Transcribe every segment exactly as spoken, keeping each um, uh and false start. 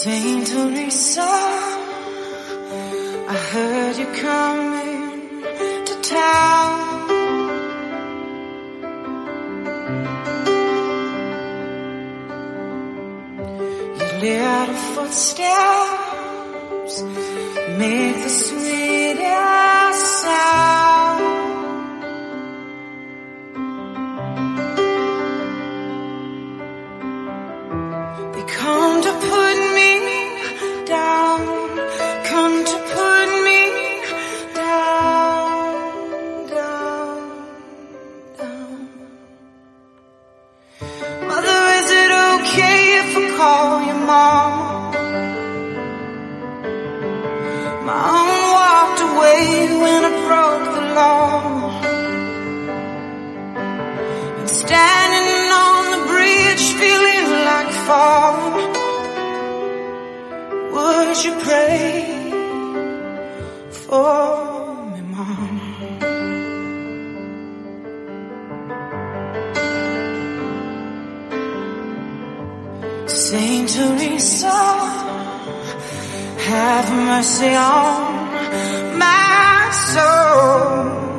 Saint Teresa, I heard you coming to town. Your little footsteps make the sweetest sound. They come to put me down, come to put me down, down, down. Mother, is it okay if I call you Mom? Mom walked away when I broke the law, and standing on the bridge feeling like fall. Would you pray for me, Mom? Saint Teresa, have mercy on my soul.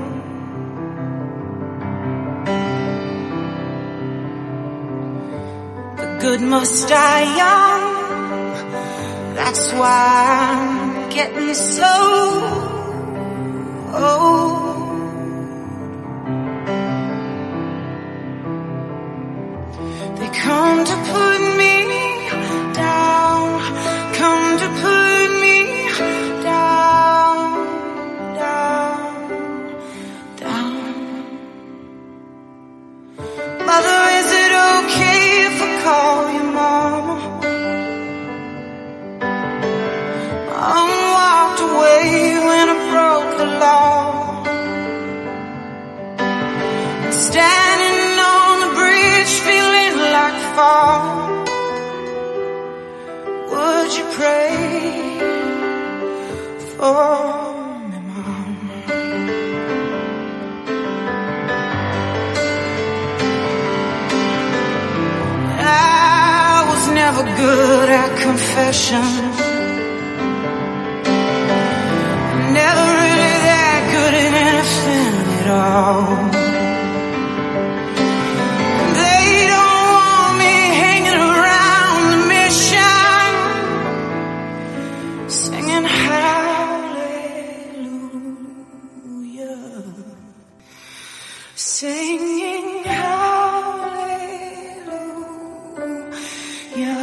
The good must die young, that's why I'm getting so old. They come to put me down, come to put me down, down, down. Mother, is it okay if I call you Mama? Mom walked away when I broke the law, and standing on the bridge feeling like fall. Would you pray for me, Mom? I was never good at confession, never really that good at anything at all. They don't want me hanging around the mission, singing hallelujah, singing hallelujah.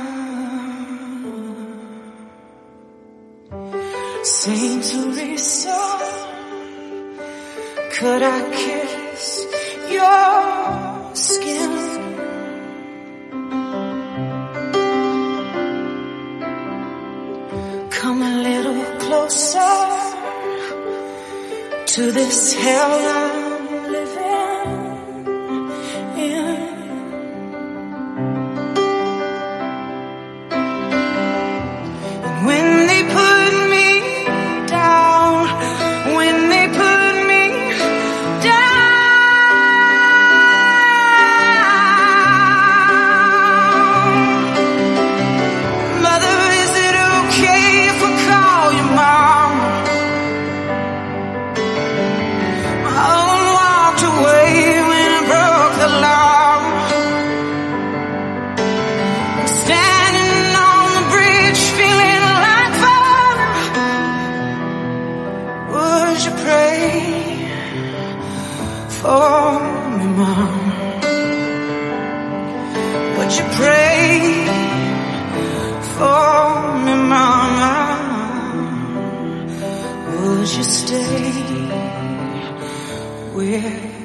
Saint Teresa, could I kiss your skin? Come a little closer to this hell I'm living in. And when they put me down, when they put me down, Mother, is it okay if I call you Mom? Mom walked away when I broke the law, standing on the bridge feeling like fun. Would you pray for me, Mom? Would you pray for me, Mama? Would you stay with